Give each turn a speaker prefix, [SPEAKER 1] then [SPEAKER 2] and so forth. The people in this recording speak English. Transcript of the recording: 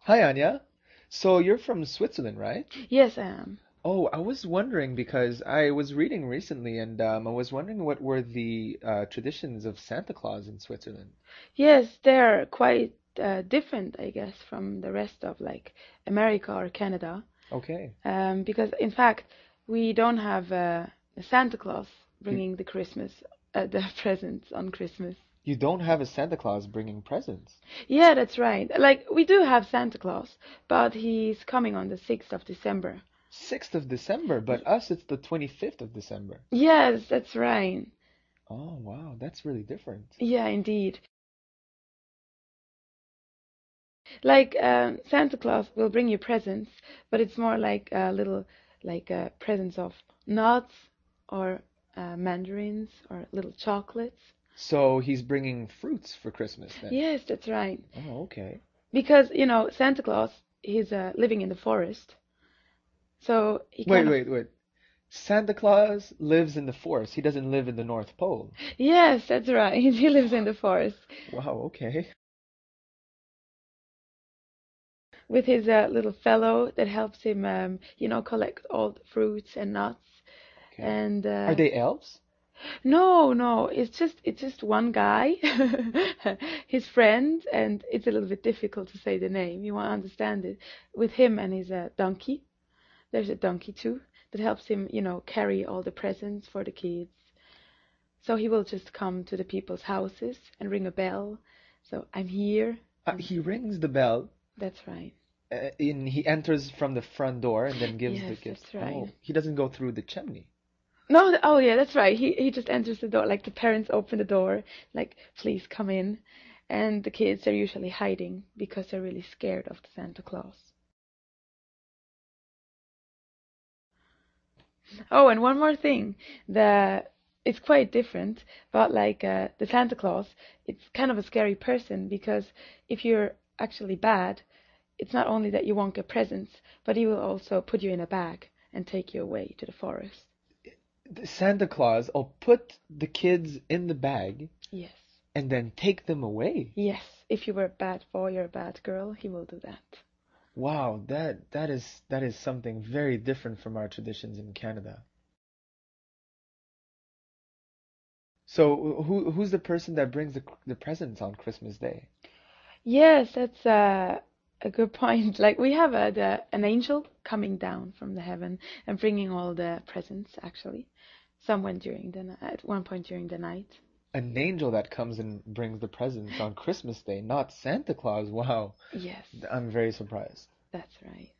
[SPEAKER 1] Hi, Anya. So you're from Switzerland, right?
[SPEAKER 2] Yes, I am.
[SPEAKER 1] Oh, I was wondering because I was reading recently and I was wondering what were the traditions of Santa Claus in Switzerland.
[SPEAKER 2] Yes, they're quite different, I guess, from the rest of like America or Canada.
[SPEAKER 1] Okay.
[SPEAKER 2] Because in fact, we don't have a Santa Claus
[SPEAKER 1] You
[SPEAKER 2] bringing the presents on Christmas.
[SPEAKER 1] you don't have a Santa Claus bringing presents.
[SPEAKER 2] Yeah, that's right. Like we do have Santa Claus, but he's coming on the 6th of December.
[SPEAKER 1] 6th of December,
[SPEAKER 2] Y-
[SPEAKER 1] but us it's the 25th of December.
[SPEAKER 2] yes, that's right.
[SPEAKER 1] Oh, wow, that's really different.
[SPEAKER 2] Yeah, indeed. Like Santa Claus will bring you presents, but it's more like little like presents of nuts or mandarins or little chocolates.
[SPEAKER 1] So he's bringing fruits for Christmas then.
[SPEAKER 2] Yes, that's right.
[SPEAKER 1] Oh, okay.
[SPEAKER 2] Because Santa Claus he's living in the forest, so he
[SPEAKER 1] Wait,
[SPEAKER 2] kind of
[SPEAKER 1] wait, wait. Santa Claus lives in the forest. He doesn't live in the North Pole.
[SPEAKER 2] yes, that's right. He lives in the forest
[SPEAKER 1] Wow, okay.
[SPEAKER 2] with his little fellow that helps him collect all the fruits and nuts
[SPEAKER 1] Okay.
[SPEAKER 2] and
[SPEAKER 1] Are they elves?
[SPEAKER 2] no, no, it's just one guy, his friend, and it's a little bit difficult to say the name. You won't understand it. With him and his donkey. There's a donkey too that helps him, carry all the presents for the kids. So he will just come to the people's houses and ring a bell. So I'm here, and
[SPEAKER 1] He rings the bell,
[SPEAKER 2] that's right.
[SPEAKER 1] he enters from the front door and then gives the
[SPEAKER 2] Yes,
[SPEAKER 1] gifts.
[SPEAKER 2] that's right.
[SPEAKER 1] Oh, he doesn't go through the chimney.
[SPEAKER 2] No, oh yeah, that's right. He just enters the door, like the parents open the door, like please come in, and the kids are usually hiding because they're really scared of the Santa Claus. Oh, and one more thing, the it's quite different, but like the Santa Claus, it's kind of a scary person because if you're actually bad, it's not only that you won't get presents, but he will also put you in a bag and take you away to the forest.
[SPEAKER 1] The Santa Claus will put the kids in the bag
[SPEAKER 2] Yes.
[SPEAKER 1] and then take them away.
[SPEAKER 2] Yes, if you were a bad boy or a bad girl, he will do that.
[SPEAKER 1] Wow, that is something very different from our traditions in Canada. So who's the person that brings the presents on Christmas Day?
[SPEAKER 2] Yes, that's a good point. Like we have an angel coming down from the heaven and bringing all the presents, actually. At one point during the night.
[SPEAKER 1] An angel that comes and brings the presents on Christmas Day, not Santa Claus. Wow,
[SPEAKER 2] Yes,
[SPEAKER 1] I'm very surprised.
[SPEAKER 2] that's right.